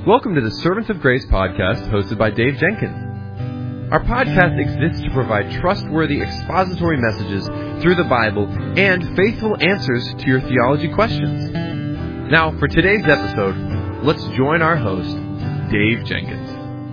Welcome to the Servants of Grace podcast hosted by Dave Jenkins. Our podcast exists to provide trustworthy expository messages through the Bible and faithful answers to your theology questions. Now, for today's episode, let's join our host, Dave Jenkins.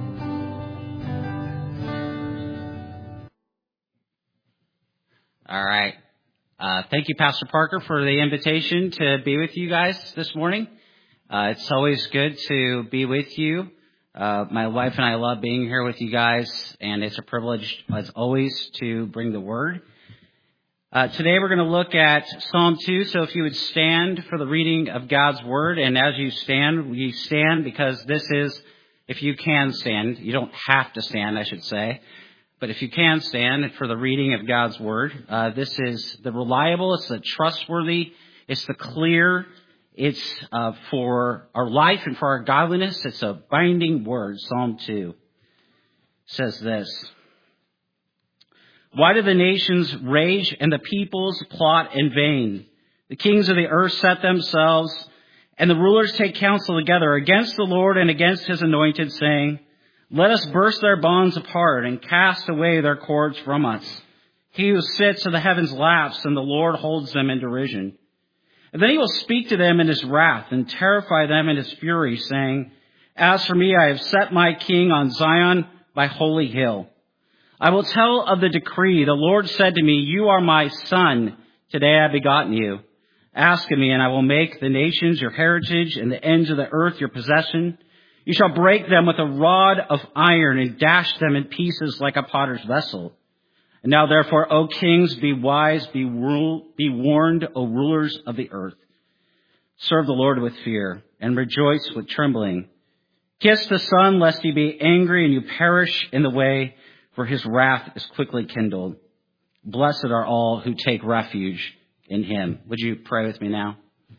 All right. Thank you, Pastor Parker, for the invitation to be with you guys this morning. It's always good to be with you. My wife and I love being here with you guys, and it's a privilege, as always, to bring the Word. Today we're going to look at Psalm 2, so if you would stand for the reading of God's Word, and as you stand because this is, if you can stand, you don't have to stand, I should say, but if you can stand for the reading of God's Word, this is the reliable, it's the trustworthy, it's the clear, it's for our life and for our godliness. It's a binding word. Psalm 2 says this: Why do the nations rage and the peoples plot in vain? The kings of the earth set themselves, and the rulers take counsel together against the Lord and against his anointed, saying, Let us burst their bonds apart and cast away their cords from us. He who sits in the heavens laughs, and the Lord holds them in derision. And then he will speak to them in his wrath and terrify them in his fury, saying, As for me, I have set my king on Zion, my holy hill. I will tell of the decree. The Lord said to me, You are my son. Today I have begotten you. Ask of me, and I will make the nations your heritage and the ends of the earth your possession. You shall break them with a rod of iron and dash them in pieces like a potter's vessel. And now, therefore, O kings, be wise, be warned, O rulers of the earth. Serve the Lord with fear and rejoice with trembling. Kiss the Son, lest he be angry and you perish in the way, for his wrath is quickly kindled. Blessed are all who take refuge in him. Would you pray with me now?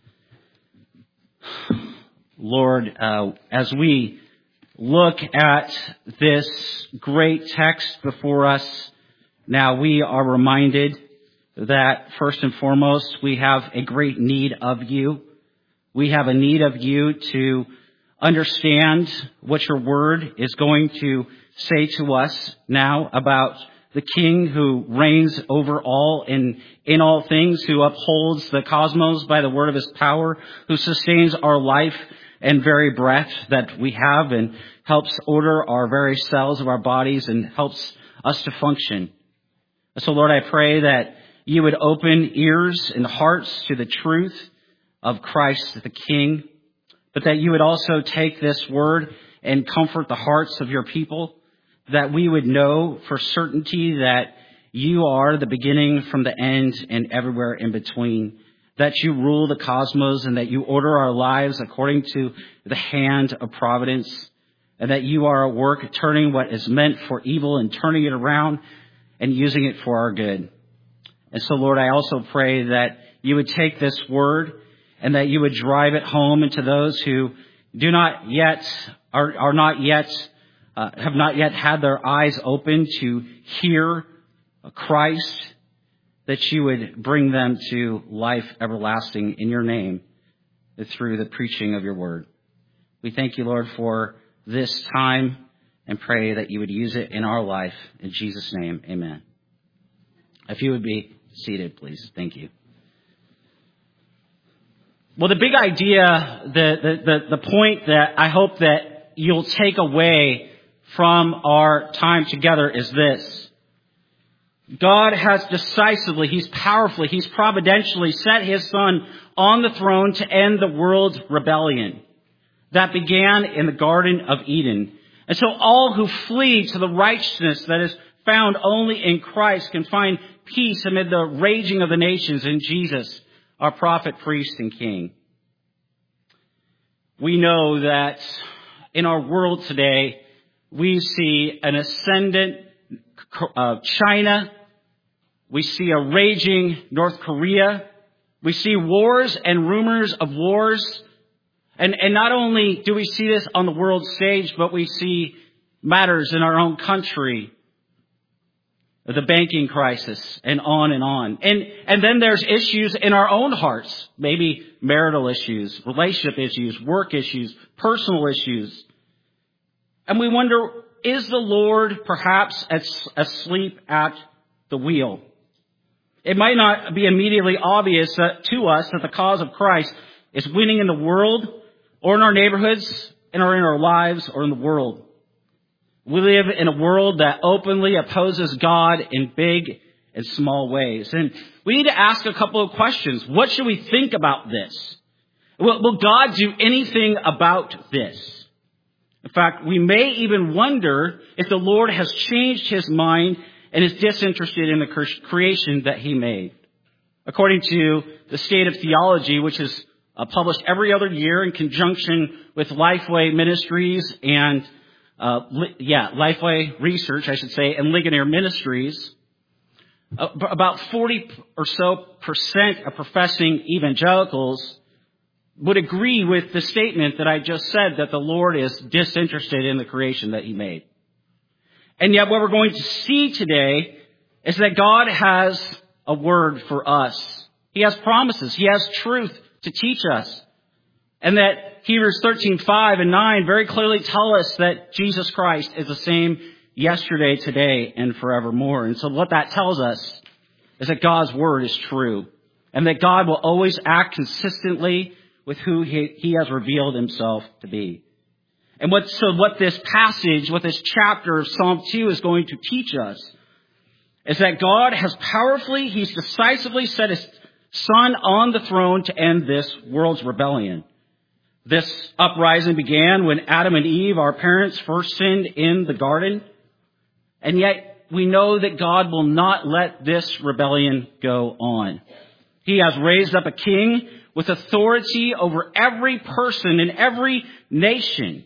Lord, as we look at this great text before us, now we are reminded that first and foremost, we have a great need of you. We have a need of you to understand what your word is going to say to us now about the King who reigns over all in all things, who upholds the cosmos by the word of his power, who sustains our life and very breath that we have and helps order our very cells of our bodies and helps us to function. So, Lord, I pray that you would open ears and hearts to the truth of Christ the King, but that you would also take this word and comfort the hearts of your people, that we would know for certainty that you are the beginning from the end and everywhere in between, that you rule the cosmos and that you order our lives according to the hand of providence, and that you are at work turning what is meant for evil and turning it around and using it for our good. And so, Lord, I also pray that you would take this word and that you would drive it home into those who have not yet had their eyes open to hear Christ, that you would bring them to life everlasting in your name through the preaching of your word. We thank you, Lord, for this time and pray that you would use it in our life. In Jesus' name, amen. If you would be seated, please. Thank you. Well, the big idea, the point that I hope that you'll take away from our time together is this. God has decisively, he's powerfully, he's providentially set his Son on the throne to end the world's rebellion that began in the Garden of Eden. And so all who flee to the righteousness that is found only in Christ can find peace amid the raging of the nations in Jesus, our prophet, priest, and king. We know that in our world today, we see an ascendant China. We see a raging North Korea. We see wars and rumors of wars. And not only do we see this on the world stage, but we see matters in our own country the banking crisis, and on and on. And then there's issues in our own hearts, maybe marital issues, relationship issues, work issues, personal issues. And we wonder, is the Lord perhaps asleep at the wheel? It might not be immediately obvious to us that the cause of Christ is winning in the world, or in our neighborhoods, or in our lives, or in the world. We live in a world that openly opposes God in big and small ways. And we need to ask a couple of questions. What should we think about this? Will God do anything about this? In fact, we may even wonder if the Lord has changed his mind and is disinterested in the creation that he made. According to the State of Theology, which is published every other year in conjunction with Lifeway Ministries and Lifeway Research, I should say, and Ligonier Ministries, about 40% or so of professing evangelicals would agree with the statement that I just said, that the Lord is disinterested in the creation that he made. And yet what we're going to see today is that God has a word for us. He has promises. He has truth to teach us. And that Hebrews 13:5 and 9 very clearly tell us that Jesus Christ is the same yesterday, today, and forevermore. And so what that tells us is that God's word is true. And that God will always act consistently with who he has revealed himself to be. And what this passage, what this chapter of Psalm 2 is going to teach us is that God has he's decisively set his Son on the throne to end this world's rebellion. This uprising began when Adam and Eve, our parents, first sinned in the garden. And yet we know that God will not let this rebellion go on. He has raised up a king with authority over every person in every nation.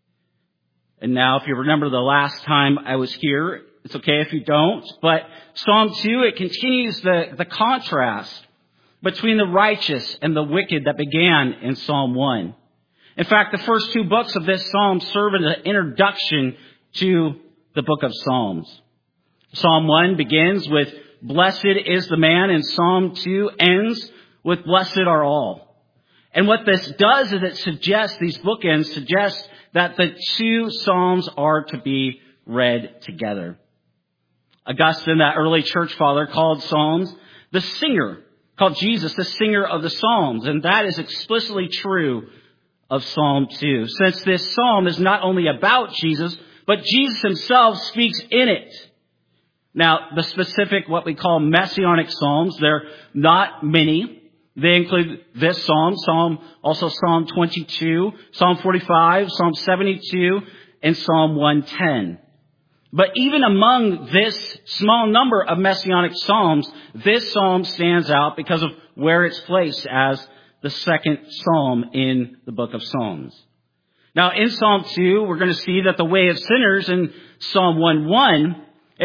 And now, if you remember the last time I was here, it's okay if you don't, but Psalm 2, it continues the contrast between the righteous and the wicked that began in Psalm 1. In fact, the first two books of this psalm serve as an introduction to the book of Psalms. Psalm 1 begins with, "Blessed is the man," and Psalm 2 ends with, "Blessed are all." And what this does is these bookends suggest that the two psalms are to be read together. Augustine, that early church father, called Psalms the singer, called Jesus the singer of the Psalms. And that is explicitly true of Psalm 2. Since this psalm is not only about Jesus, but Jesus himself speaks in it. Now, the specific, what we call messianic psalms, they're not many. They include this psalm, also Psalm 22, Psalm 45, Psalm 72, and Psalm 110. But even among this small number of messianic psalms, this psalm stands out because of where it's placed as the second psalm in the book of Psalms. Now, in Psalm 2, we're going to see that the way of sinners in Psalm 1:1,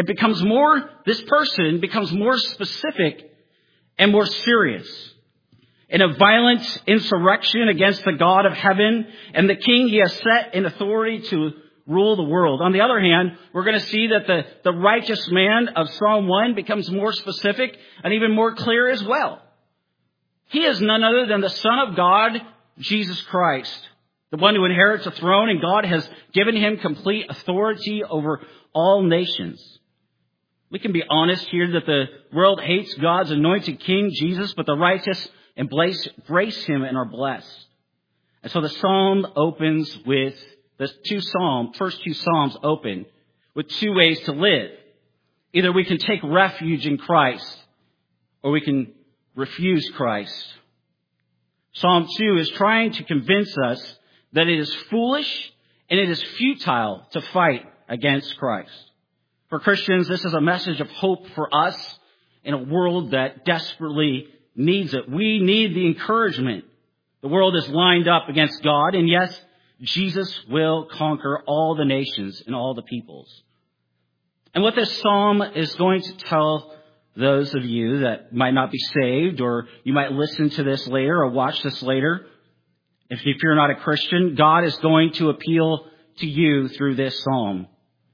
this person becomes more specific and more serious. In a violent insurrection against the God of heaven and the king he has set in authority to rule the world. On the other hand, we're going to see that the righteous man of Psalm 1 becomes more specific and even more clear as well. He is none other than the Son of God, Jesus Christ, the one who inherits a throne, and God has given him complete authority over all nations. We can be honest here that the world hates God's anointed King, Jesus, but the righteous embrace him and are blessed. And so the psalm opens with, first two psalms open with two ways to live. Either we can take refuge in Christ, or we can refuse Christ. Psalm 2 is trying to convince us that it is foolish and it is futile to fight against Christ. For Christians, this is a message of hope for us in a world that desperately needs it. We need the encouragement. The world is lined up against God, and yes, Jesus will conquer all the nations and all the peoples. And what this psalm is going to tell those of you that might not be saved, or you might listen to this later or watch this later, if you're not a Christian, God is going to appeal to you through this psalm.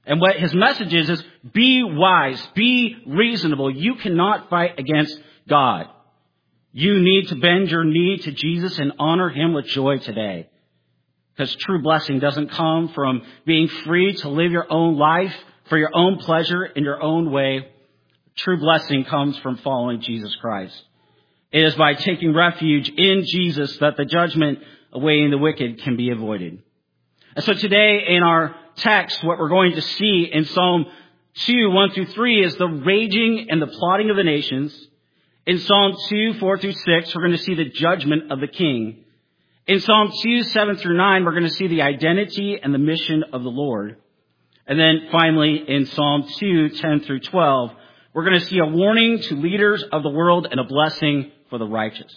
And what his message is be wise, be reasonable. You cannot fight against God. You need to bend your knee to Jesus and honor him with joy today. Because true blessing doesn't come from being free to live your own life for your own pleasure in your own way. True blessing comes from following Jesus Christ. It is by taking refuge in Jesus that the judgment awaiting the wicked can be avoided. And so today in our text, what we're going to see in Psalm 2, 1 through 3 is the raging and the plotting of the nations. In Psalm 2, 4 through 6, we're going to see the judgment of the king. In Psalm 2, 7 through 9, we're going to see the identity and the mission of the Lord. And then finally, in Psalm 2, 10 through 12, we're going to see a warning to leaders of the world and a blessing for the righteous.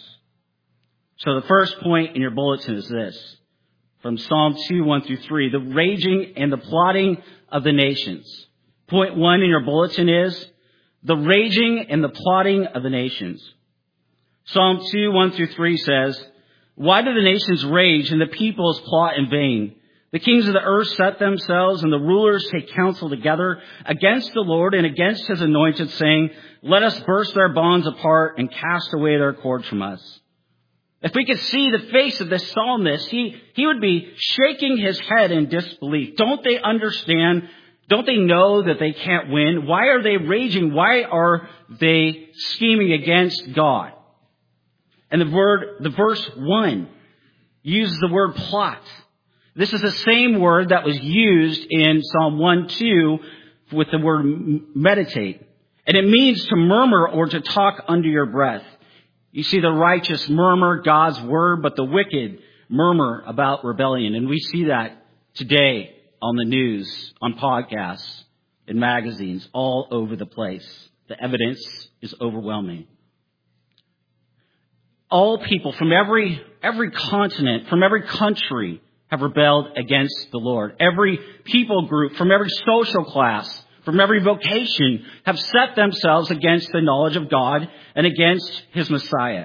So the first point in your bulletin is this. From Psalm 2, 1 through 3, the raging and the plotting of the nations. Point 1 in your bulletin is the raging and the plotting of the nations. Psalm 2, 1 through 3 says, "Why do the nations rage and the peoples plot in vain? The kings of the earth set themselves and the rulers take counsel together against the Lord and against his anointed, saying, let us burst their bonds apart and cast away their cords from us." If we could see the face of this psalmist, he would be shaking his head in disbelief. Don't they understand? Don't they know that they can't win? Why are they raging? Why are they scheming against God? And the verse 1 uses the word plot. This is the same word that was used in Psalm 1, 2 with the word meditate. And it means to murmur or to talk under your breath. You see, the righteous murmur God's word, but the wicked murmur about rebellion. And we see that today on the news, on podcasts, in magazines, all over the place. The evidence is overwhelming. All people from every continent, from every country, have rebelled against the Lord. Every people group, from every social class, from every vocation, have set themselves against the knowledge of God and against his Messiah.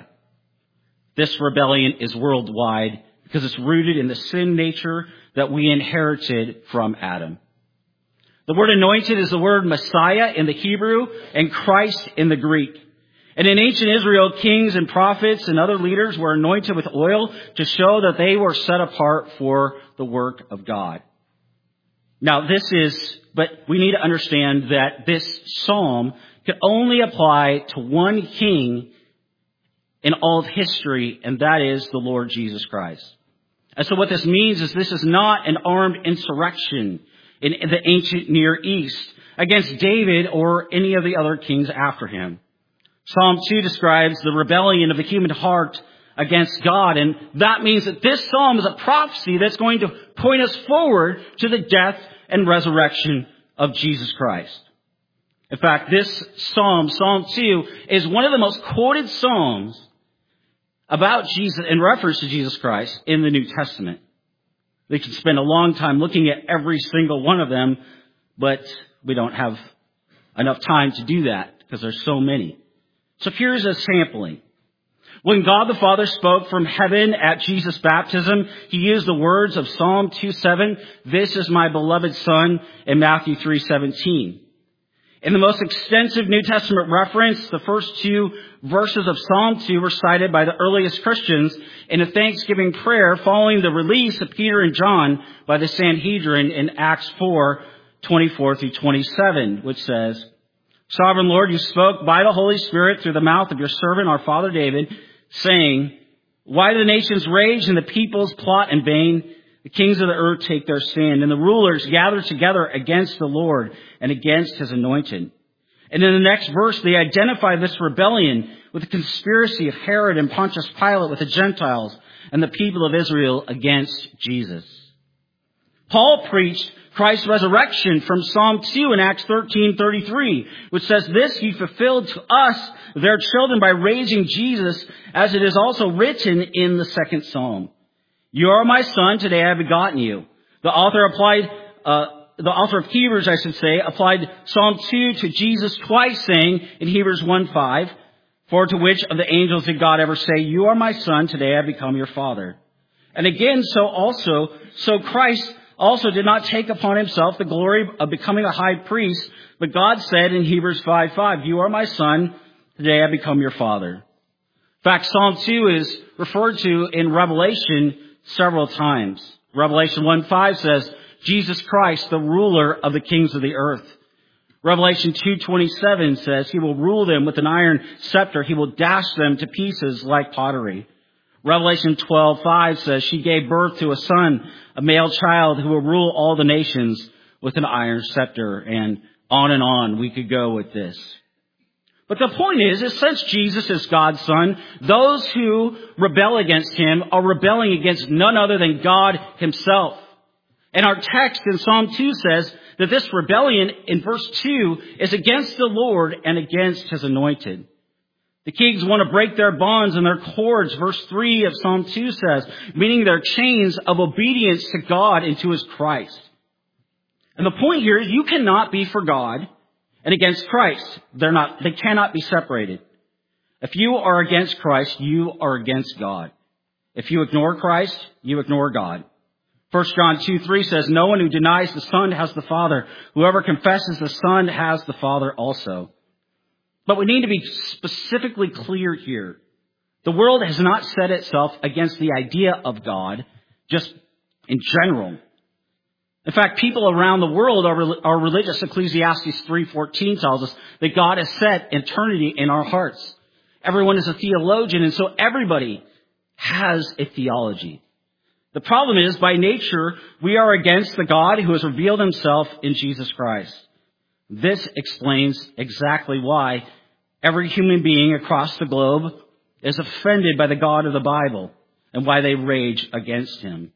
This rebellion is worldwide because it's rooted in the sin nature that we inherited from Adam. The word anointed is the word Messiah in the Hebrew and Christ in the Greek. And in ancient Israel, kings and prophets and other leaders were anointed with oil to show that they were set apart for the work of God. Now but we need to understand that this psalm could only apply to one king in all of history, and that is the Lord Jesus Christ. And so what this means is this is not an armed insurrection in the ancient Near East against David or any of the other kings after him. Psalm 2 describes the rebellion of the human heart against God, and that means that this psalm is a prophecy that's going to point us forward to the death and resurrection of Jesus Christ. In fact, this psalm, Psalm 2, is one of the most quoted psalms about Jesus in reference to Jesus Christ in the New Testament. We could spend a long time looking at every single one of them, but we don't have enough time to do that because there's so many. So here's a sampling. When God the Father spoke from heaven at Jesus' baptism, he used the words of Psalm 2:7, "This is my beloved Son," in Matthew 3:17. In the most extensive New Testament reference, the first 2 verses of Psalm 2 were cited by the earliest Christians in a thanksgiving prayer following the release of Peter and John by the Sanhedrin in Acts 4:24 through 27, which says, "Sovereign Lord, you spoke by the Holy Spirit through the mouth of your servant, our father David, saying, why do the nations rage and the peoples plot in vain? The kings of the earth take their stand, and the rulers gather together against the Lord and against his anointed." And in the next verse, they identify this rebellion with the conspiracy of Herod and Pontius Pilate with the Gentiles and the people of Israel against Jesus. Paul preached Christ's resurrection from Psalm 2 in Acts 13:33, which says, "This he fulfilled to us, their children, by raising Jesus, as it is also written in the second Psalm. You are my son, today I have begotten you." The author of Hebrews, applied Psalm 2 to Jesus twice, saying in Hebrews 1:5, "For to which of the angels did God ever say, you are my son, today I have become your father?" And again, so Christ also did not take upon himself the glory of becoming a high priest, but God said in Hebrews 5:5, "You are my son, today I become your father." In fact, Psalm 2 is referred to in Revelation several times. Revelation 1:5 says, "Jesus Christ, the ruler of the kings of the earth." Revelation 2:27 says, "He will rule them with an iron scepter. He will dash them to pieces like pottery." Revelation 12:5 says, "She gave birth to a son, a male child, who will rule all the nations with an iron scepter." And on we could go with this. But the point is since Jesus is God's son, those who rebel against him are rebelling against none other than God himself. And our text in Psalm 2 says that this rebellion in verse 2 is against the Lord and against his anointed. The kings want to break their bonds and their cords, verse 3 of Psalm 2 says, meaning their chains of obedience to God and to his Christ. And the point here is you cannot be for God and against Christ. They cannot be separated. If you are against Christ, you are against God. If you ignore Christ, you ignore God. 1 John 2:3 says, "No one who denies the Son has the Father. Whoever confesses the Son has the Father also." But we need to be specifically clear here. The world has not set itself against the idea of God, just in general. In fact, people around the world are religious. Ecclesiastes 3:14 tells us that God has set eternity in our hearts. Everyone is a theologian, and so everybody has a theology. The problem is, by nature, we are against the God who has revealed himself in Jesus Christ. This explains exactly why every human being across the globe is offended by the God of the Bible and why they rage against him.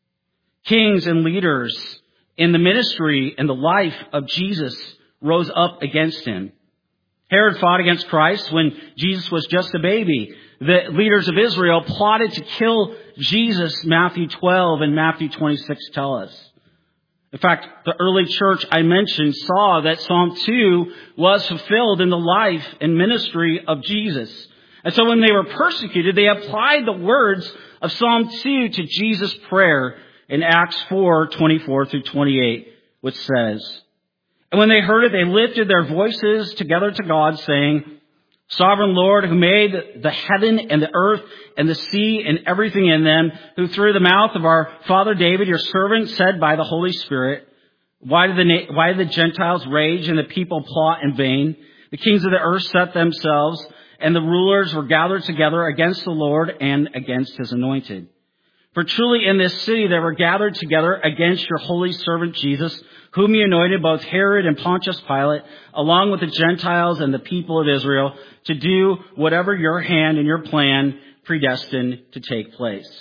Kings and leaders in the ministry and the life of Jesus rose up against him. Herod fought against Christ when Jesus was just a baby. The leaders of Israel plotted to kill Jesus, Matthew 12 and Matthew 26 tell us. In fact, the early church I mentioned saw that Psalm 2 was fulfilled in the life and ministry of Jesus. And so when they were persecuted, they applied the words of Psalm 2 to Jesus' prayer in Acts 4:24 through 28, which says, "And when they heard it, they lifted their voices together to God, saying, 'Sovereign Lord, who made the heaven and the earth and the sea and everything in them, who through the mouth of our father David, your servant, said by the Holy Spirit, why do the Gentiles rage and the people plot in vain? The kings of the earth set themselves, and the rulers were gathered together against the Lord and against his anointed. For truly in this city they were gathered together against your holy servant Jesus, whom you anointed, both Herod and Pontius Pilate, along with the Gentiles and the people of Israel, to do whatever your hand and your plan predestined to take place.'"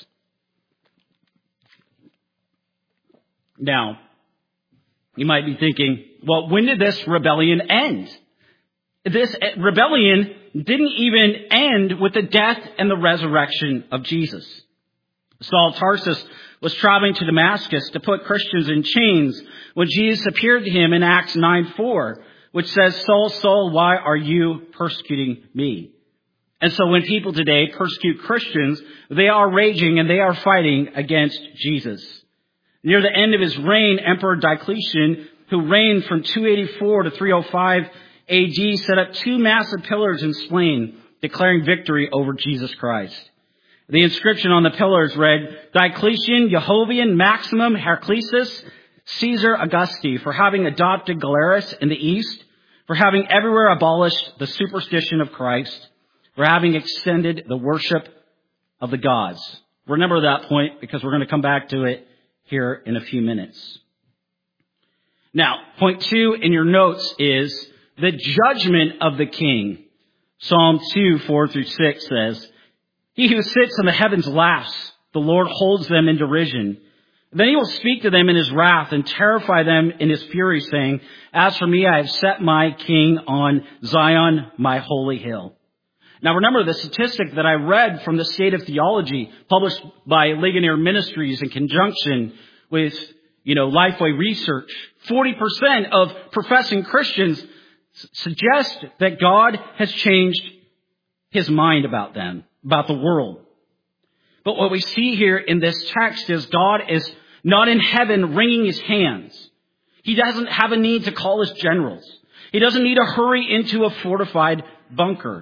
Now, you might be thinking, well, when did this rebellion end? This rebellion didn't even end with the death and the resurrection of Jesus. Saul of Tarsus was traveling to Damascus to put Christians in chains when Jesus appeared to him in Acts 9:4, which says, "Saul, Saul, why are you persecuting me?" And so when people today persecute Christians, they are raging and they are fighting against Jesus. Near the end of his reign, Emperor Diocletian, who reigned from 284 to 305 AD, set up two massive pillars in Spain, declaring victory over Jesus Christ. The inscription on the pillars read, "Diocletian, Jehovian, Maximum, Heraclius, Caesar Augusti, for having adopted Galerius in the east, for having everywhere abolished the superstition of Christ, for having extended the worship of the gods." Remember that point because we're going to come back to it here in a few minutes. Now, point 2 in your notes is the judgment of the king. Psalm 2, 4 through 6 says, "He who sits in the heavens laughs. The Lord holds them in derision. Then he will speak to them in his wrath and terrify them in his fury, saying, 'As for me, I have set my king on Zion, my holy hill.'" Now remember the statistic that I read from the State of Theology, published by Ligonier Ministries in conjunction with, Lifeway Research. 40% of professing Christians suggest that God has changed his mind about them, about the world. But what we see here in this text is God is not in heaven wringing his hands. He doesn't have a need to call his generals. He doesn't need to hurry into a fortified bunker.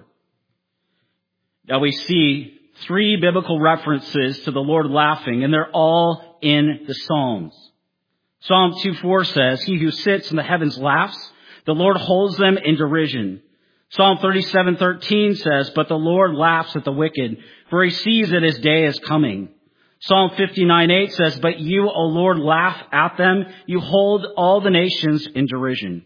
Now we see 3 biblical references to the Lord laughing, and they're all in the Psalms. Psalm 2:4 says, "He who sits in the heavens laughs. The Lord holds them in derision." Psalm 37:13 says, "But the Lord laughs at the wicked, for he sees that his day is coming." Psalm 59:8 says, "But you, O Lord, laugh at them. You hold all the nations in derision."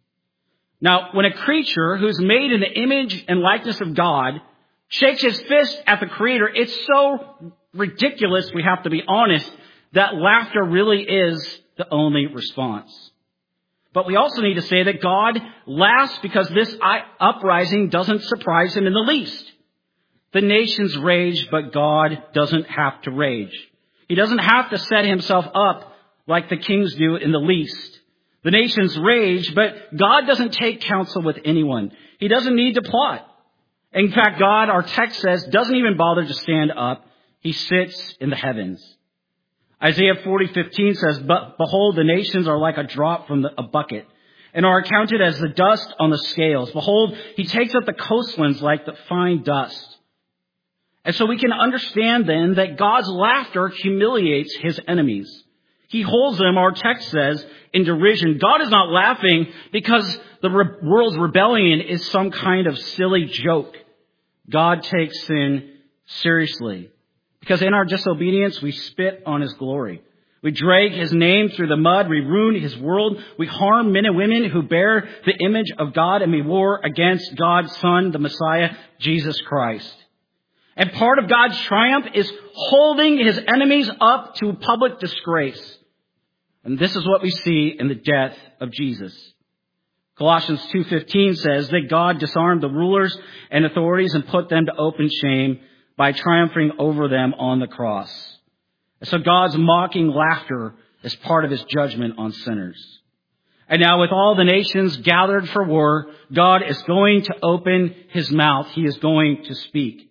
Now, when a creature who's made in the image and likeness of God shakes his fist at the Creator, it's so ridiculous, we have to be honest, that laughter really is the only response. But we also need to say that God laughs because this uprising doesn't surprise him in the least. The nations rage, but God doesn't have to rage. He doesn't have to set himself up like the kings do in the least. The nations rage, but God doesn't take counsel with anyone. He doesn't need to plot. In fact, God, our text says, doesn't even bother to stand up. He sits in the heavens. Isaiah 40:15 says, "But behold, the nations are like a drop from a bucket, and are accounted as the dust on the scales. Behold, he takes up the coastlands like the fine dust." And so we can understand then that God's laughter humiliates his enemies. He holds them, our text says, in derision. God is not laughing because the world's rebellion is some kind of silly joke. God takes sin seriously. Because in our disobedience, we spit on his glory. We drag his name through the mud. We ruin his world. We harm men and women who bear the image of God, and we war against God's Son, the Messiah, Jesus Christ. And part of God's triumph is holding his enemies up to public disgrace. And this is what we see in the death of Jesus. Colossians 2:15 says that God disarmed the rulers and authorities and put them to open shame by triumphing over them on the cross. And so God's mocking laughter is part of his judgment on sinners. And now with all the nations gathered for war, God is going to open his mouth. He is going to speak.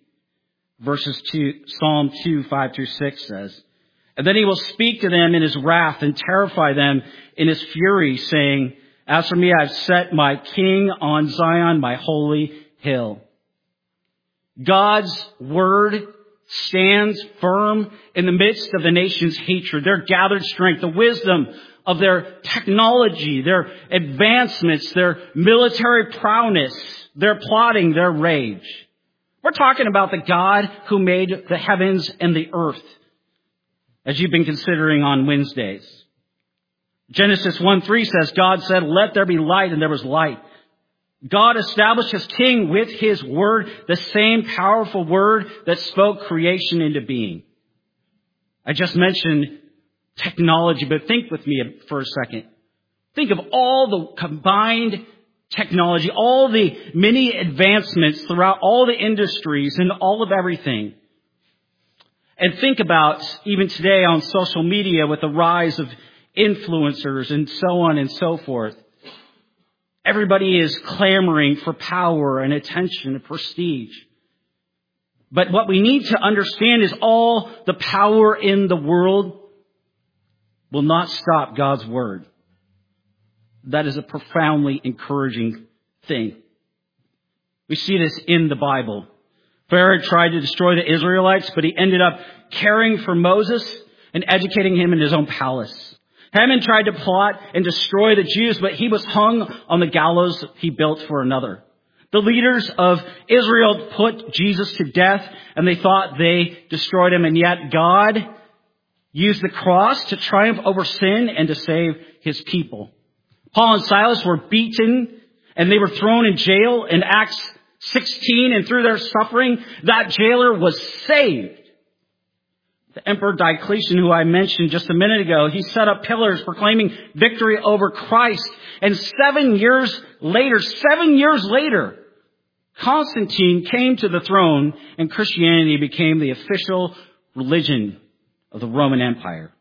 Psalm 2:5-6 says, "And then he will speak to them in his wrath and terrify them in his fury, saying, 'As for me, I have set my king on Zion, my holy hill.'" God's word stands firm in the midst of the nation's hatred, their gathered strength, the wisdom of their technology, their advancements, their military prowess, their plotting, their rage. We're talking about the God who made the heavens and the earth, as you've been considering on Wednesdays. Genesis 1:3 says, God said, "Let there be light," and there was light. God established his king with his word, the same powerful word that spoke creation into being. I just mentioned technology, but think with me for a second. Think of all the combined technology, all the many advancements throughout all the industries and all of everything. And think about even today on social media with the rise of influencers and so on and so forth. Everybody is clamoring for power and attention and prestige. But what we need to understand is all the power in the world will not stop God's word. That is a profoundly encouraging thing. We see this in the Bible. Pharaoh tried to destroy the Israelites, but he ended up caring for Moses and educating him in his own palace. Haman tried to plot and destroy the Jews, but he was hung on the gallows he built for another. The leaders of Israel put Jesus to death, and they thought they destroyed him, and yet God used the cross to triumph over sin and to save his people. Paul and Silas were beaten, and they were thrown in jail in Acts 16, and through their suffering, that jailer was saved. The Emperor Diocletian, who I mentioned just a minute ago, he set up pillars proclaiming victory over Christ. And 7 years later, Constantine came to the throne and Christianity became the official religion of the Roman Empire.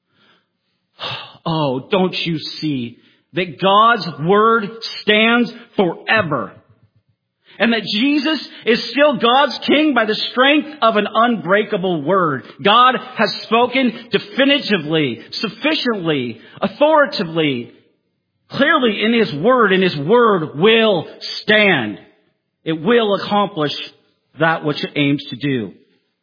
Oh, don't you see that God's word stands forever? And that Jesus is still God's king by the strength of an unbreakable word. God has spoken definitively, sufficiently, authoritatively, clearly in His word, and His word will stand. It will accomplish that which it aims to do.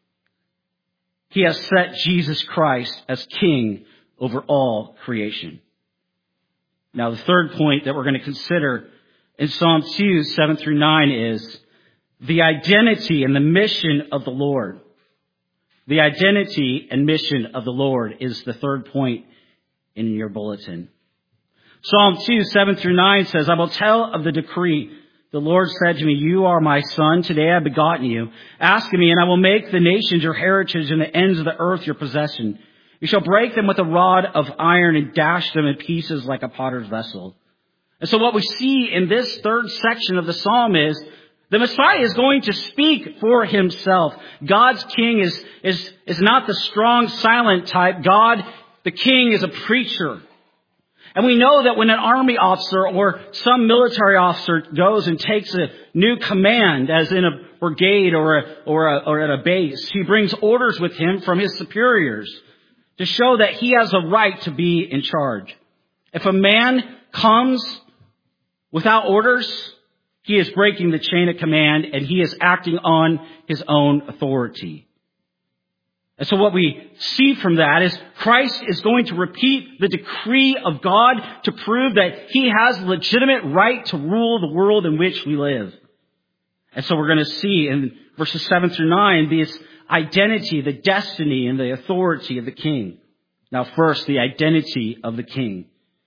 He has set Jesus Christ as king over all creation. Now, the third point that we're going to consider in Psalm 2, 7 through 9 is the identity and the mission of the Lord. The identity and mission of the Lord is the third point in your bulletin. Psalm 2, 7 through 9 says, I will tell of the decree. The Lord said to me, you are my son. Today I have begotten you. Ask of me, and I will make the nations your heritage and the ends of the earth your possession. You shall break them with a rod of iron and dash them in pieces like a potter's vessel. And so what we see in this third section of the psalm is the Messiah is going to speak for himself. God's king is not the strong, silent type. God, the king, is a preacher. And we know that when an army officer or some military officer goes and takes a new command, as in a brigade or at a base, he brings orders with him from his superiors to show that he has a right to be in charge. If a man comes without orders, he is breaking the chain of command and he is acting on his own authority. And so what we see from that is Christ is going to repeat the decree of God to prove that He has legitimate right to rule the world in which we live. And so we're going to see in verses 7 through 9 this identity, the destiny, and the authority of the king. Now first, the identity of the king.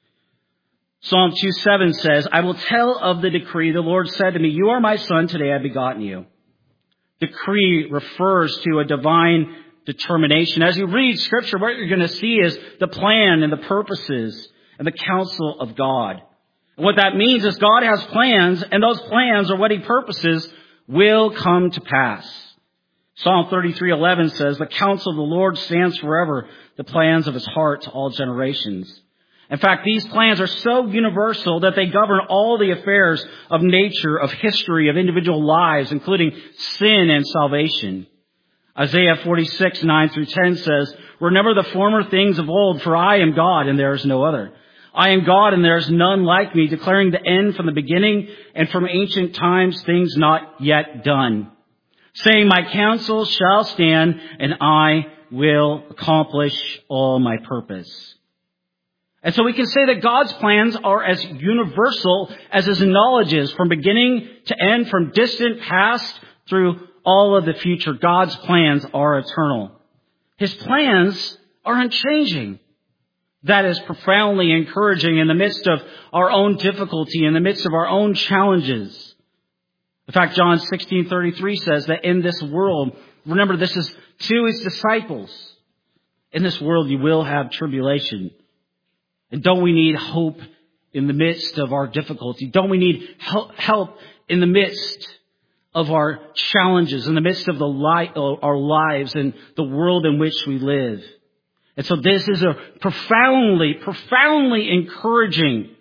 Psalm 2:7 says, I will tell of the decree. The Lord said to me, you are my son, today I have begotten you. Decree refers to a divine determination. As you read Scripture, what you're going to see is the plan and the purposes and the counsel of God. And what that means is God has plans, and those plans, or what He purposes, will come to pass. Psalm 33:11 says, the counsel of the Lord stands forever, the plans of His heart to all generations. In fact, these plans are so universal that they govern all the affairs of nature, of history, of individual lives, including sin and salvation. Isaiah 46, 9 through 10 says, remember the former things of old, for I am God and there is no other. I am God and there is none like me, declaring the end from the beginning and from ancient times things not yet done. Saying, my counsel shall stand and I will accomplish all my purpose. And so we can say that God's plans are as universal as His knowledge is, from beginning to end, from distant past through all of the future. God's plans are eternal. His plans are unchanging. That is profoundly encouraging in the midst of our own difficulty, in the midst of our own challenges. In fact, John 16:33 says that in this world, remember this is to His disciples, in this world you will have tribulation. And don't we need hope in the midst of our difficulty? Don't we need help in the midst of our challenges, in the midst of our lives and the world in which we live? And so this is a profoundly, profoundly encouraging,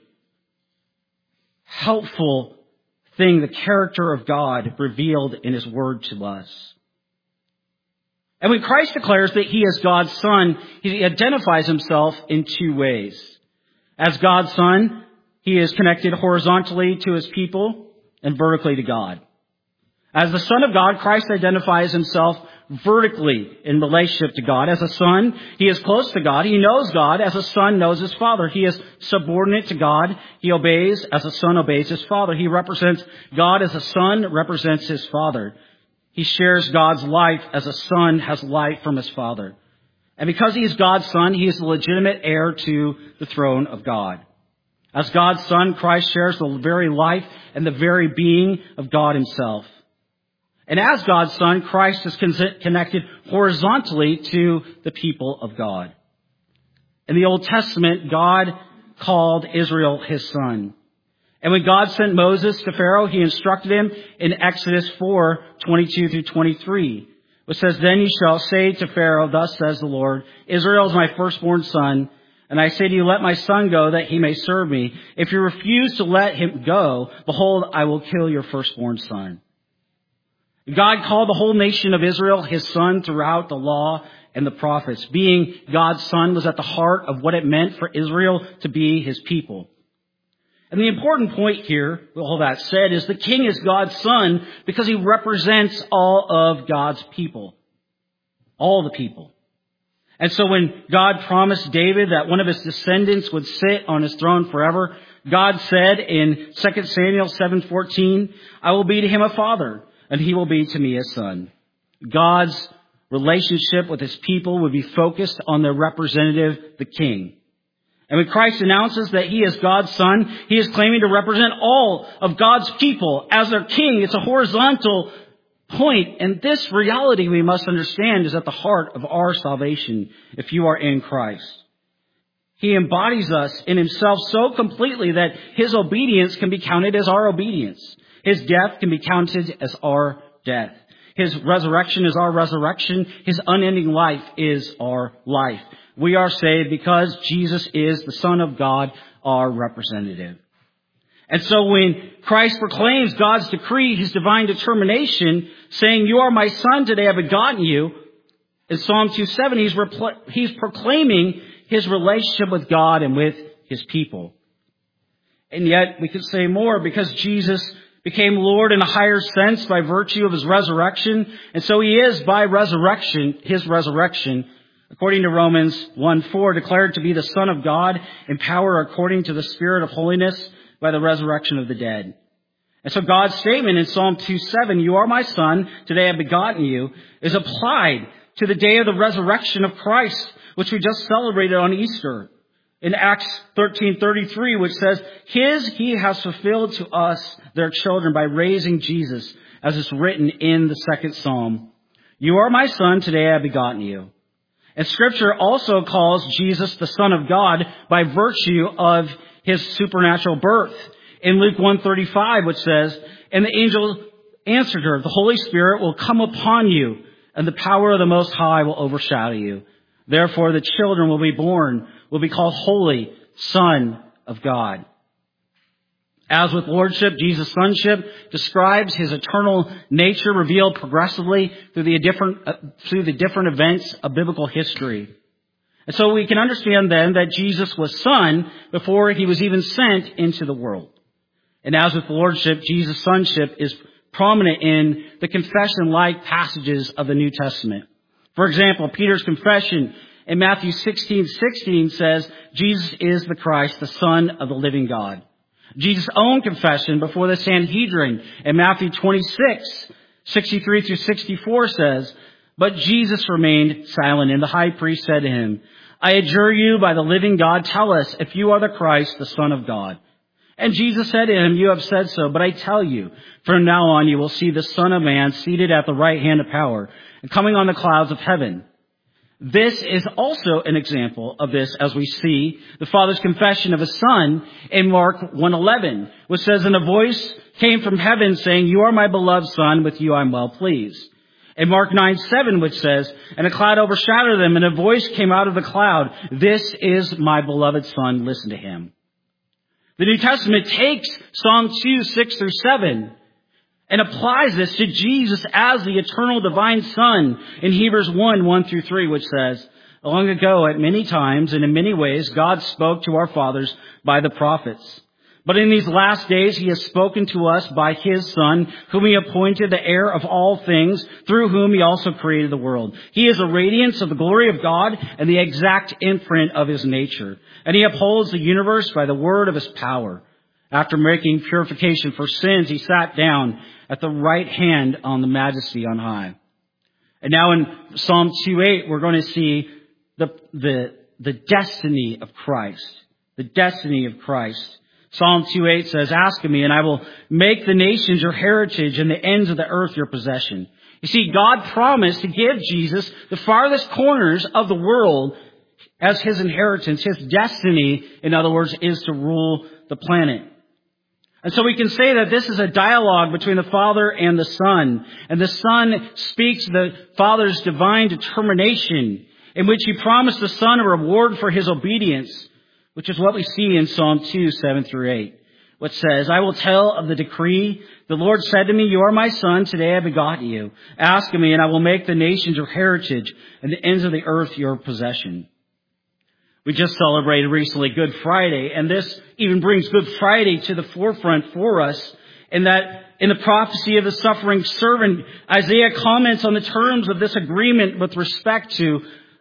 helpful thing, the character of God revealed in His Word to us. And when Christ declares that He is God's Son, He identifies Himself in two ways. As God's Son, He is connected horizontally to His people and vertically to God. As the Son of God, Christ identifies Himself vertically in relationship to God. As a son, He is close to God. He knows God as a son knows his father. He is subordinate to God. He obeys as a son obeys his father. He represents God as a son represents his father. He shares God's life as a son has life from his father. And because He is God's Son, He is the legitimate heir to the throne of God. As God's Son, Christ shares the very life and the very being of God Himself. And as God's Son, Christ is connected horizontally to the people of God. In the Old Testament, God called Israel His son. And when God sent Moses to Pharaoh, He instructed him in Exodus 4:22 through 23. Which says, then you shall say to Pharaoh, thus says the Lord, Israel is my firstborn son, And I say to you, let my son go that he may serve me. If you refuse to let him go, behold, I will kill your firstborn son. God called the whole nation of Israel his son throughout the law and the prophets. Being God's son was at the heart of what it meant for Israel to be his people. And the important point here, with all that said, is the king is God's son because he represents all of God's people. All the people. And so when God promised David that one of his descendants would sit on his throne forever, God said in 2 Samuel 7:14, I will be to him a father, and he will be to me a son. God's relationship with his people would be focused on their representative, the king. And when Christ announces that he is God's son, he is claiming to represent all of God's people as their king. It's a horizontal point. And this reality we must understand is at the heart of our salvation if you are in Christ. He embodies us in himself so completely that his obedience can be counted as our obedience. His death can be counted as our death. His resurrection is our resurrection. His unending life is our life. We are saved because Jesus is the Son of God, our representative. And so when Christ proclaims God's decree, his divine determination, saying, you are my son, today I've begotten you, in Psalm 2:7, he's proclaiming his relationship with God and with his people. And yet we could say more because Jesus became Lord in a higher sense by virtue of his resurrection. And so he is by resurrection, his resurrection, according to Romans 1:4, declared to be the Son of God in power according to the Spirit of holiness by the resurrection of the dead. And so God's statement in Psalm 2:7, you are my son, today I've begotten you, is applied to the day of the resurrection of Christ, which we just celebrated on Easter. In Acts 13:33, which says, he has fulfilled to us, their children, by raising Jesus, as is written in the second Psalm. You are my son, today I have begotten you. And Scripture also calls Jesus the Son of God by virtue of his supernatural birth. In Luke 1:35, which says, and the angel answered her, the Holy Spirit will come upon you, and the power of the Most High will overshadow you. Therefore the children will be born, will be called Holy Son of God. As with lordship, Jesus' sonship describes his eternal nature revealed progressively through the different events of biblical history. And so we can understand then that Jesus was son before he was even sent into the world. And as with lordship, Jesus' sonship is prominent in the confession-like passages of the New Testament. For example, Peter's confession in Matthew 16:16 says, Jesus is the Christ, the Son of the living God. Jesus' own confession before the Sanhedrin in Matthew 26:63-64 says, but Jesus remained silent, and the high priest said to him, I adjure you by the living God, tell us if you are the Christ, the Son of God. And Jesus said to him, you have said so, but I tell you, from now on you will see the Son of Man seated at the right hand of power and coming on the clouds of heaven. This is also an example of this as we see the Father's confession of his Son in Mark 1:11, which says, and a voice came from heaven saying, you are my beloved Son, with you I am well pleased. In Mark 9:7, which says, and a cloud overshadowed them, and a voice came out of the cloud, this is my beloved Son, listen to him. The New Testament takes Psalm 2:6-7 and applies this to Jesus as the eternal divine Son in Hebrews 1:1-3, which says, long ago at many times and in many ways God spoke to our fathers by the prophets. But in these last days he has spoken to us by his Son, whom he appointed the heir of all things, through whom he also created the world. He is the radiance of the glory of God and the exact imprint of his nature. And he upholds the universe by the word of his power. After making purification for sins, he sat down at the right hand on the majesty on high. And now in Psalm 2:8, we're going to see the destiny of Christ. The destiny of Christ. Psalm 2:8 says, ask of me, and I will make the nations your heritage and the ends of the earth your possession. You see, God promised to give Jesus the farthest corners of the world as his inheritance. His destiny, in other words, is to rule the planet. And so we can say that this is a dialogue between the Father and the Son. And the Son speaks the Father's divine determination in which he promised the Son a reward for his obedience, which is what we see in Psalm 2, 7 through 8, which says, I will tell of the decree. The Lord said to me, you are my son. Today I begot you. Ask of me, and I will make the nations your heritage and the ends of the earth your possession. We just celebrated recently Good Friday, and this even brings Good Friday to the forefront for us, in that in the prophecy of the suffering servant, Isaiah comments on the terms of this agreement with respect to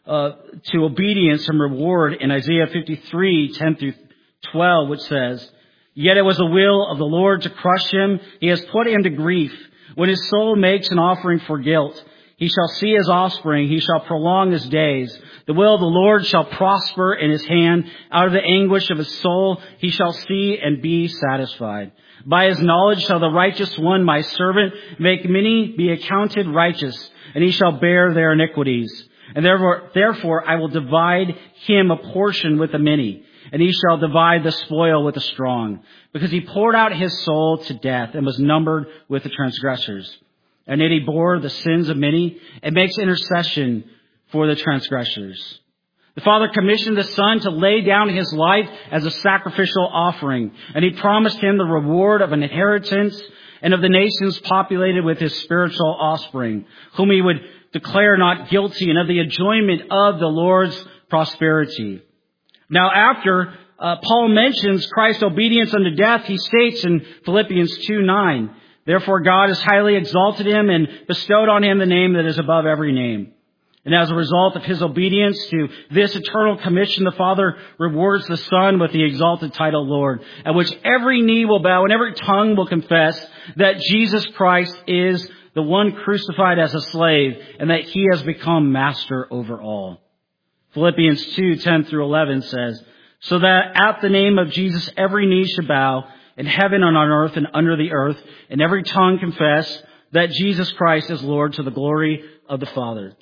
obedience and reward in Isaiah 53, 10 through 12, which says, Yet it was the will of the Lord to crush him. He has put him to grief. When his soul makes an offering for guilt, he shall see his offspring. He shall prolong his days. The will of the Lord shall prosper in his hand. Out of the anguish of his soul, he shall see and be satisfied. By his knowledge shall the righteous one, my servant, make many be accounted righteous, and he shall bear their iniquities. And therefore I will divide him a portion with the many, and he shall divide the spoil with the strong, because he poured out his soul to death and was numbered with the transgressors. And yet he bore the sins of many and makes intercession for the transgressors. The Father commissioned the Son to lay down his life as a sacrificial offering, and he promised him the reward of an inheritance and of the nations populated with his spiritual offspring, whom he would declare not guilty, and of the enjoyment of the Lord's prosperity. Now, after Paul mentions Christ's obedience unto death, he states in Philippians 2:9, Therefore God has highly exalted him and bestowed on him the name that is above every name. And as a result of his obedience to this eternal commission, the Father rewards the Son with the exalted title Lord, at which every knee will bow and every tongue will confess that Jesus Christ is the one crucified as a slave, and that he has become master over all. Philippians 2:10 through 11 says, So that at the name of Jesus every knee should bow, in heaven and on earth and under the earth, and every tongue confess that Jesus Christ is Lord, to the glory of the Father.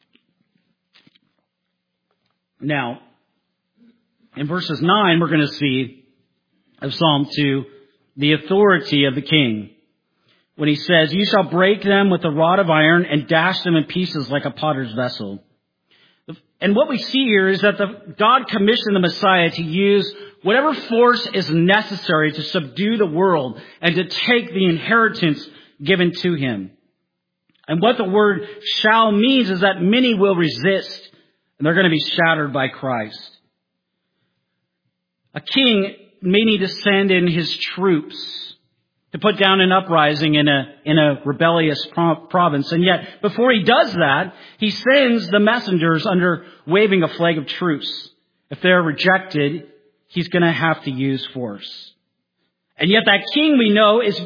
Now, in verses 9, we're going to see of Psalm 2, the authority of the king. When he says, You shall break them with a rod of iron and dash them in pieces like a potter's vessel. And what we see here is that God commissioned the Messiah to use whatever force is necessary to subdue the world and to take the inheritance given to him. And what the word shall means is that many will resist, and they're going to be shattered by Christ. A king may need to send in his troops to put down an uprising in a rebellious province. And yet, before he does that, he sends the messengers under waving a flag of truce. If they're rejected, he's going to have to use force. And yet that king, we know, is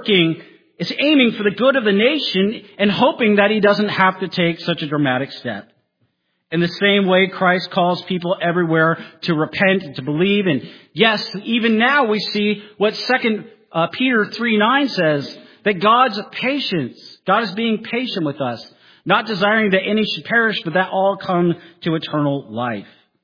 aiming for the good of the nation and hoping that he doesn't have to take such a dramatic step. In the same way, Christ calls people everywhere to repent and to believe. And yes, even now we see what 2 Peter 3:9 says, that God's patience, God is being patient with us, not desiring that any should perish, but that all come to eternal life.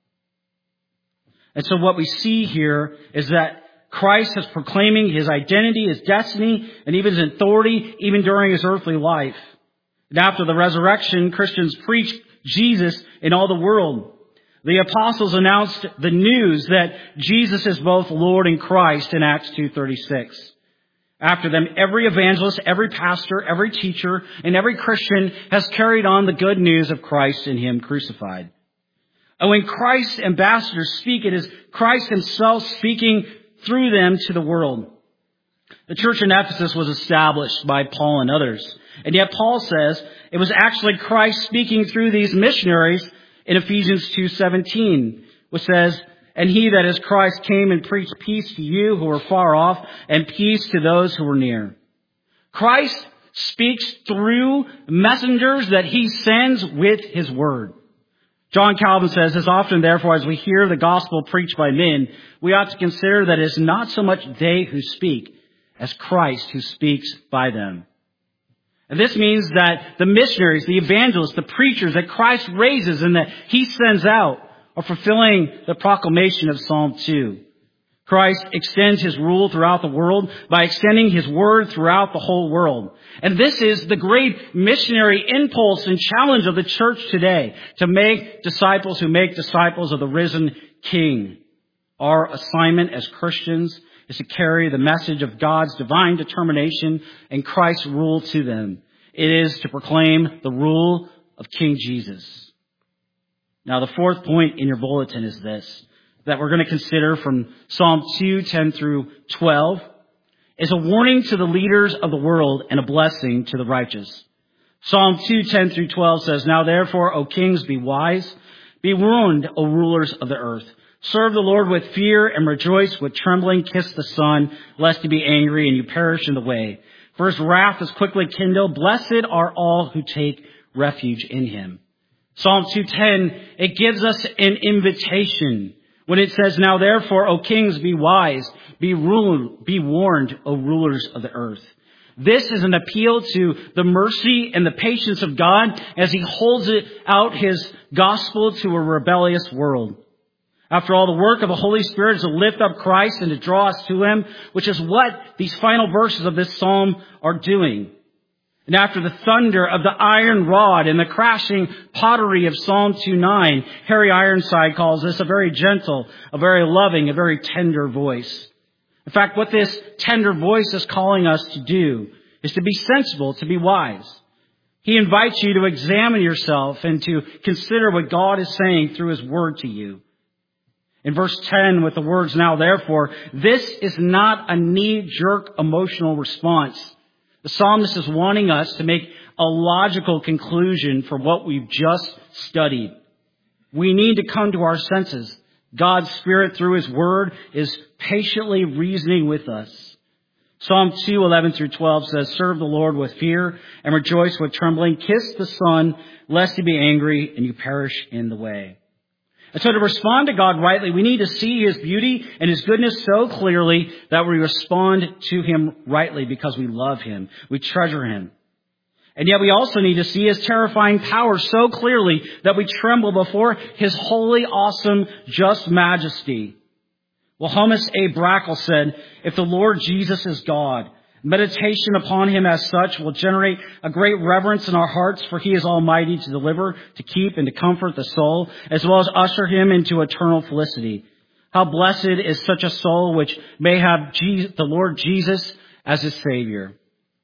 And so what we see here is that Christ is proclaiming his identity, his destiny, and even his authority, even during his earthly life. And after the resurrection, Christians preach Jesus in all the world. The apostles announced the news that Jesus is both Lord and Christ in Acts 2:36. After them, every evangelist, every pastor, every teacher, and every Christian has carried on the good news of Christ and him crucified. And when Christ's ambassadors speak, it is Christ himself speaking through them to the world. The church in Ephesus was established by Paul and others. And yet Paul says it was actually Christ speaking through these missionaries in Ephesians 2:17, which says, And he, that is Christ, came and preached peace to you who were far off, and peace to those who were near. Christ speaks through messengers that he sends with his word. John Calvin says, As often, therefore, as we hear the gospel preached by men, we ought to consider that it is not so much they who speak, as Christ who speaks by them. And this means that the missionaries, the evangelists, the preachers that Christ raises and that he sends out are fulfilling the proclamation of Psalm 2. Christ extends his rule throughout the world by extending his word throughout the whole world. And this is the great missionary impulse and challenge of the church today, to make disciples who make disciples of the risen King. Our assignment as Christians is to carry the message of God's divine determination and Christ's rule to them. It is to proclaim the rule of King Jesus. Now, the fourth point in your bulletin is this, that we're going to consider from Psalm 2, 10 through 12, is a warning to the leaders of the world and a blessing to the righteous. Psalm 2, 10 through 12 says, "Now therefore, O kings, be wise. Be warned, O rulers of the earth. Serve the Lord with fear and rejoice with trembling. Kiss the Son, lest he be angry and you perish in the way. For his wrath is quickly kindled. Blessed are all who take refuge in him." Psalm 2:10, it gives us an invitation when it says, "Now therefore, O kings, be wise, be warned, O rulers of the earth." This is an appeal to the mercy and the patience of God as he holds out his gospel to a rebellious world. After all, the work of the Holy Spirit is to lift up Christ and to draw us to him, which is what these final verses of this psalm are doing. And after the thunder of the iron rod and the crashing pottery of Psalm 2:9, Harry Ironside calls this a very gentle, a very loving, a very tender voice. In fact, what this tender voice is calling us to do is to be sensible, to be wise. He invites you to examine yourself and to consider what God is saying through his word to you. In verse 10, with the words, "Now therefore," this is not a knee-jerk emotional response. The psalmist is wanting us to make a logical conclusion for what we've just studied. We need to come to our senses. God's Spirit, through his word, is patiently reasoning with us. Psalm 2, 11 through 12 says, "Serve the Lord with fear and rejoice with trembling. Kiss the Son, lest he be angry and you perish in the way." And so to respond to God rightly, we need to see his beauty and his goodness so clearly that we respond to him rightly because we love him. We treasure him. And yet we also need to see his terrifying power so clearly that we tremble before his holy, awesome, just majesty. Well, Hummus A. Brackle said, "If the Lord Jesus is God, meditation upon him as such will generate a great reverence in our hearts, for he is almighty to deliver, to keep, and to comfort the soul, as well as usher him into eternal felicity. How blessed is such a soul which may have the Lord Jesus as his Savior."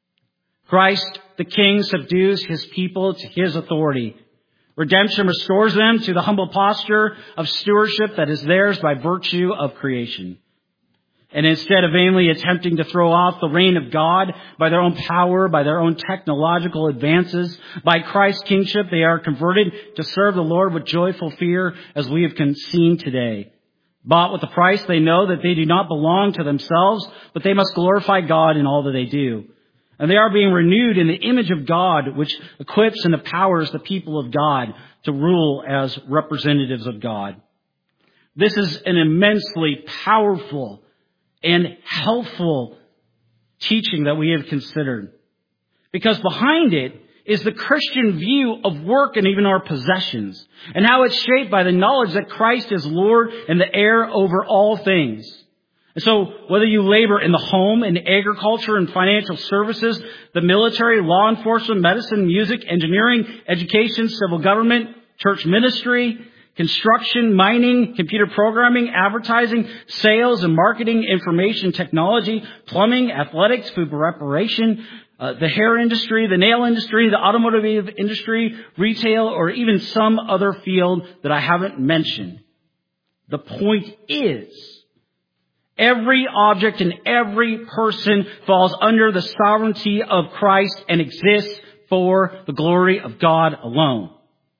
Christ, the King, subdues his people to his authority. Redemption restores them to the humble posture of stewardship that is theirs by virtue of creation. And instead of vainly attempting to throw off the reign of God by their own power, by their own technological advances, by Christ's kingship, they are converted to serve the Lord with joyful fear, as we have seen today. Bought with a price, they know that they do not belong to themselves, but they must glorify God in all that they do. And they are being renewed in the image of God, which equips and empowers the people of God to rule as representatives of God. This is an immensely powerful and helpful teaching that we have considered. Because behind it is the Christian view of work and even our possessions, and how it's shaped by the knowledge that Christ is Lord and the heir over all things. And so whether you labor in the home, in agriculture, and financial services, the military, law enforcement, medicine, music, engineering, education, civil government, church ministry, construction, mining, computer programming, advertising, sales and marketing, information technology, plumbing, athletics, food preparation, the hair industry, the nail industry, the automotive industry, retail, or even some other field that I haven't mentioned. The point is, every object and every person falls under the sovereignty of Christ and exists for the glory of God alone.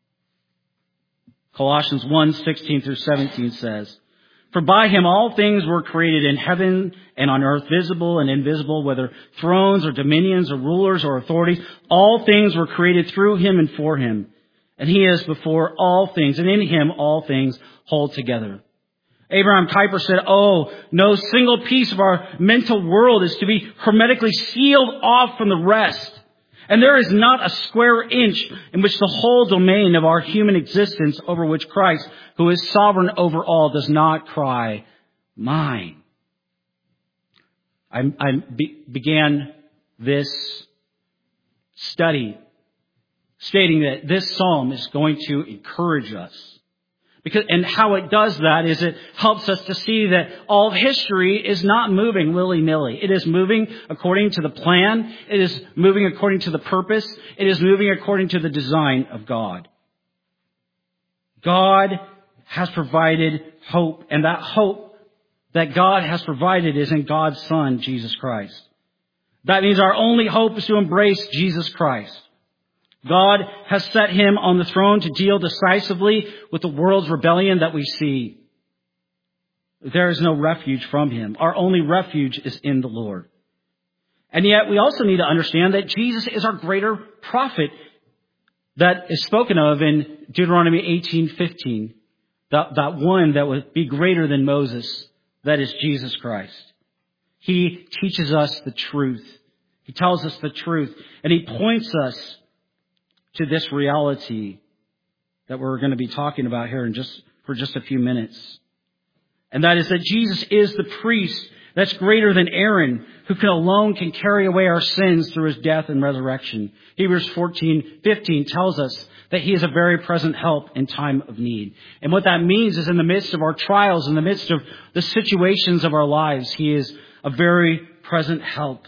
Colossians 1, 16 through 17 says, "For by him all things were created in heaven and on earth, visible and invisible, whether thrones or dominions or rulers or authorities. All things were created through him and for him. And he is before all things, and in him all things hold together." Abraham Kuyper said, "Oh, no single piece of our mental world is to be hermetically sealed off from the rest. And there is not a square inch in which the whole domain of our human existence over which Christ, who is sovereign over all, does not cry, 'Mine, began this study stating that this psalm is going to encourage us. And how it does that is it helps us to see that all of history is not moving willy-nilly. It is moving according to the plan. It is moving according to the purpose. It is moving according to the design of God. God has provided hope, and that hope that God has provided is in God's Son, Jesus Christ. That means our only hope is to embrace Jesus Christ. God has set him on the throne to deal decisively with the world's rebellion that we see. There is no refuge from him. Our only refuge is in the Lord. And yet we also need to understand that Jesus is our greater prophet that is spoken of in Deuteronomy 18:15. That one that would be greater than Moses, that is Jesus Christ. He teaches us the truth. He tells us the truth. And he points us to this reality that we're going to be talking about here for just a few minutes. And that is that Jesus is the priest that's greater than Aaron, who alone can carry away our sins through his death and resurrection. Hebrews 14:15 tells us that he is a very present help in time of need. And what that means is in the midst of our trials, in the midst of the situations of our lives, he is a very present help.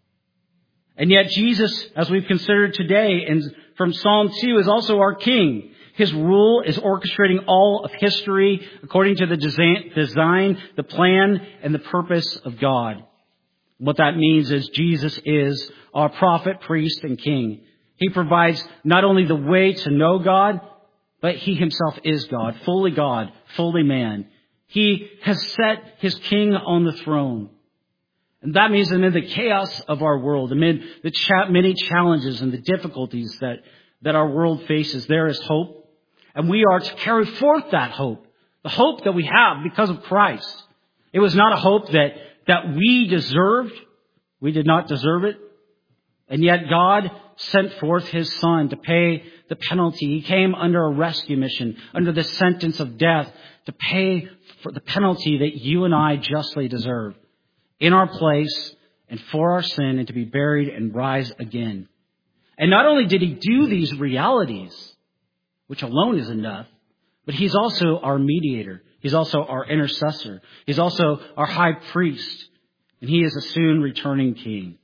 And yet Jesus, as we've considered today, and from Psalm 2, is also our King. His rule is orchestrating all of history according to the design, the plan, and the purpose of God. What that means is Jesus is our prophet, priest, and king. He provides not only the way to know God, but he himself is God, fully man. He has set his king on the throne. And that means amid the chaos of our world, amid the many challenges and the difficulties that our world faces, there is hope. And we are to carry forth that hope, the hope that we have because of Christ. It was not a hope that we deserved. We did not deserve it. And yet God sent forth his Son to pay the penalty. He came under a rescue mission, under the sentence of death, to pay for the penalty that you and I justly deserve, in our place and for our sin, and to be buried and rise again. And not only did he do these realities, which alone is enough, but he's also our mediator. He's also our intercessor. He's also our high priest. And he is a soon returning king.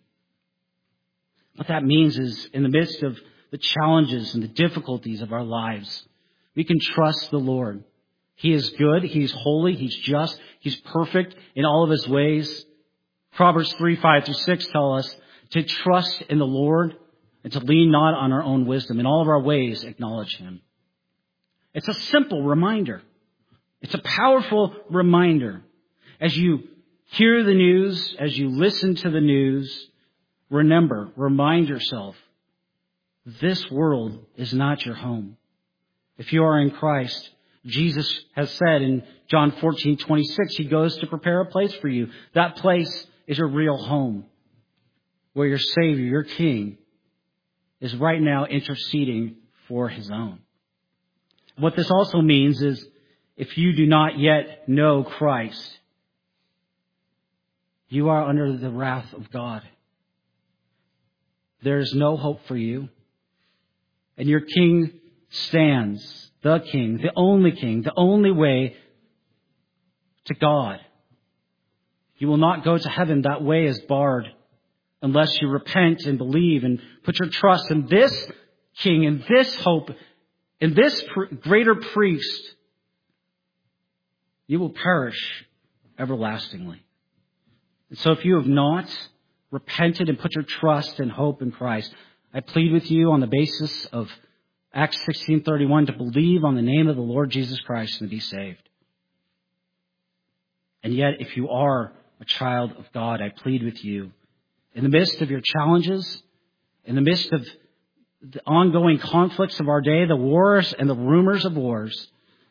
What that means is, in the midst of the challenges and the difficulties of our lives, we can trust the Lord. He is good. He's holy. He's just. He's perfect in all of his ways. Proverbs 3:5-6 tell us to trust in the Lord and to lean not on our own wisdom. In all of our ways, acknowledge him. It's a simple reminder. It's a powerful reminder. As you hear the news, as you listen to the news, remind yourself, this world is not your home. If you are in Christ, Jesus has said in John 14:26, he goes to prepare a place for you. That place is your real home, where your Savior, your King, is right now interceding for his own. What this also means is, if you do not yet know Christ, you are under the wrath of God. There is no hope for you. And your King stands, the King, the only way to God. You will not go to heaven. That way is barred unless you repent and believe and put your trust in this King, in this hope, in this greater priest. You will perish everlastingly. And so if you have not repented and put your trust and hope in Christ, I plead with you on the basis of Acts 16:31 to believe on the name of the Lord Jesus Christ and be saved. And yet, if you are a child of God, I plead with you, in the midst of your challenges, in the midst of the ongoing conflicts of our day, the wars and the rumors of wars,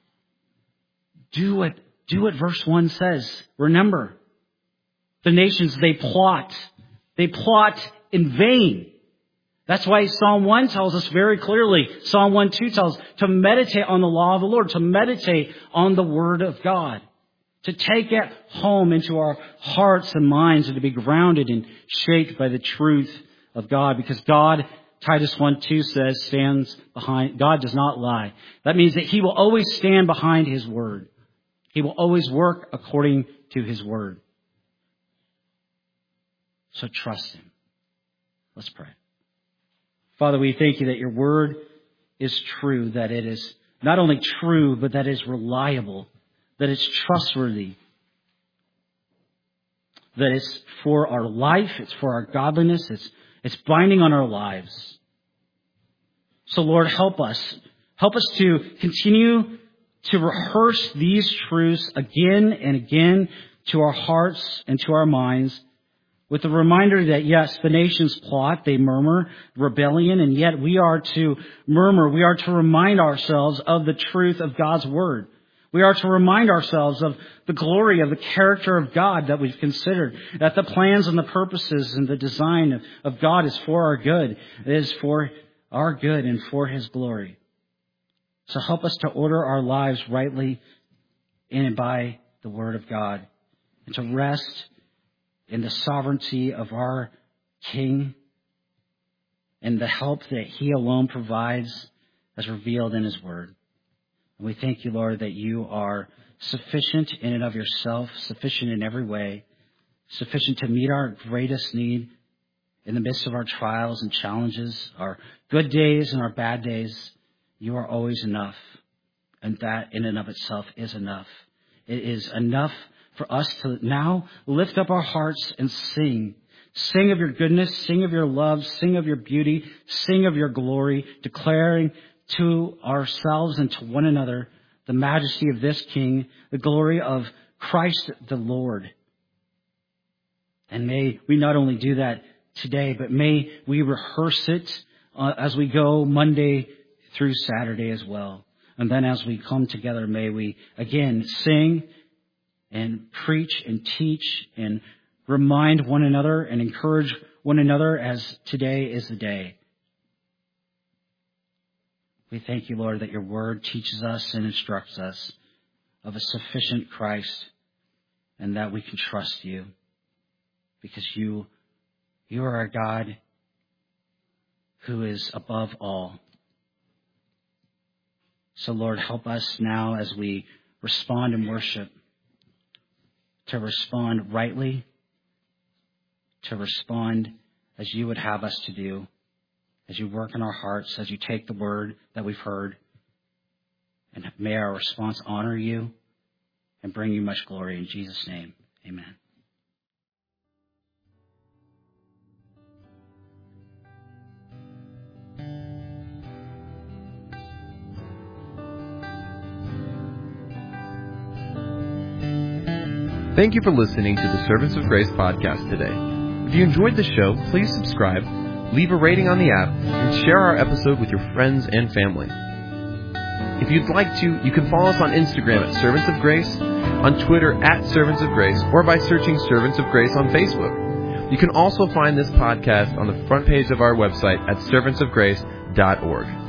do what verse 1 says. Remember, the nations, they plot in vain. That's why Psalm 1 tells us very clearly, Psalm 1:2 tells us to meditate on the law of the Lord, to meditate on the Word of God. to take it home into our hearts and minds and to be grounded and shaped by the truth of God. Because God, Titus 1:2 says, stands behind, God does not lie. That means that He will always stand behind His word. He will always work according to His word. So trust Him. Let's pray. Father, we thank You that Your word is true, that it is not only true, but that it is reliable, that it's trustworthy, that it's for our life, it's for our godliness, it's binding on our lives. So Lord, help us. Help us to continue to rehearse these truths again and again to our hearts and to our minds, with the reminder that, yes, the nations plot, they murmur, rebellion, and yet we are to murmur. We are to remind ourselves of the truth of God's word. We are to remind ourselves of the glory of the character of God that we've considered, that the plans and the purposes and the design of God is for our good. It is for our good and for His glory. So help us to order our lives rightly in and by the word of God, and to rest in the sovereignty of our King and the help that He alone provides as revealed in His word. And we thank You, Lord, that You are sufficient in and of Yourself, sufficient in every way, sufficient to meet our greatest need in the midst of our trials and challenges, our good days and our bad days. You are always enough, and that in and of itself is enough. It is enough for us to now lift up our hearts and sing. Sing of Your goodness, sing of Your love, sing of Your beauty, sing of Your glory, declaring to ourselves and to one another the majesty of this King, the glory of Christ the Lord. And may we not only do that today, but may we rehearse it as we go Monday through Saturday as well. And then as we come together, may we again sing and preach and teach and remind one another and encourage one another as today is the day. We thank You, Lord, that Your word teaches us and instructs us of a sufficient Christ, and that we can trust You because You are a God who is above all. So, Lord, help us now as we respond in worship to respond rightly, to respond as You would have us to do, as You work in our hearts, as You take the word that we've heard. And may our response honor You and bring You much glory. In Jesus' name, amen. Thank you for listening to the Servants of Grace podcast today. If you enjoyed the show, please subscribe, leave a rating on the app, and share our episode with your friends and family. If you'd like to, you can follow us on Instagram at Servants of Grace, on Twitter at Servants of Grace, or by searching Servants of Grace on Facebook. You can also find this podcast on the front page of our website at servantsofgrace.org.